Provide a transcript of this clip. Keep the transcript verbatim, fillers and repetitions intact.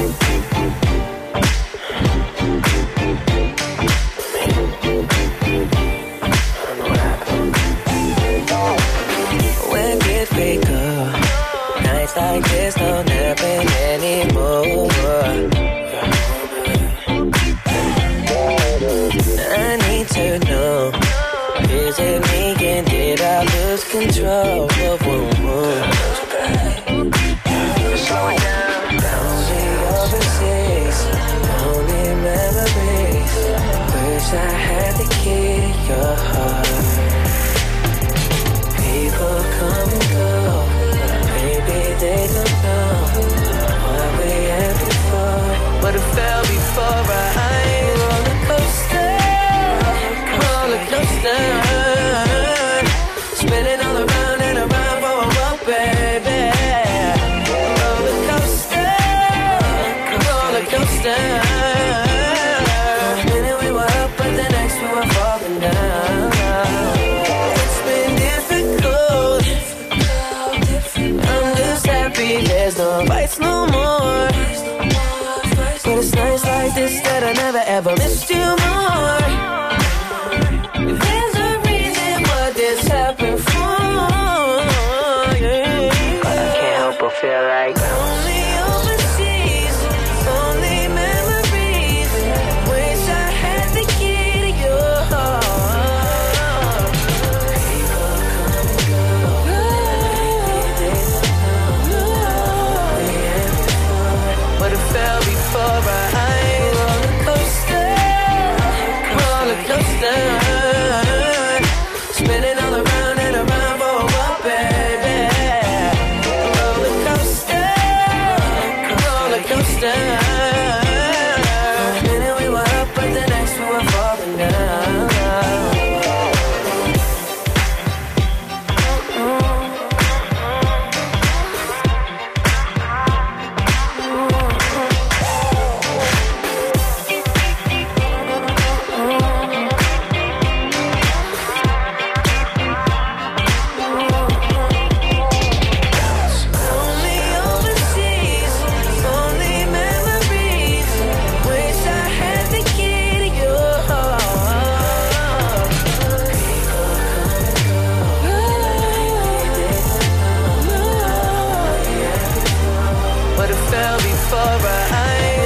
When did we go? Nights like this don't happen anymore. I need to know, is it me and did I lose control? Whoa, whoa, whoa. Slow it down. Only overseas, only memories. Wish I had the key to your heart. People come and go, maybe they don't know what we had before. But it fell before our eyes. Roller coaster, roller coaster, spinning all around and around for a walk, baby. Roller coaster, roller coaster. One minute we were up, but the next we were falling down. There's no fights no more, but it's nights like this that I never ever missed you more. There's a reason why this happened for, yeah. But I can't help but feel like only overseas, only memories. Wish I had the key to your heart. People come and go, but it fell before our eyes. Roller coaster, roller coaster, spinning all around and around for a while, baby. Roller coaster, roller coaster. One minute we were up, but the next we were falling down. But it fell before our eyes.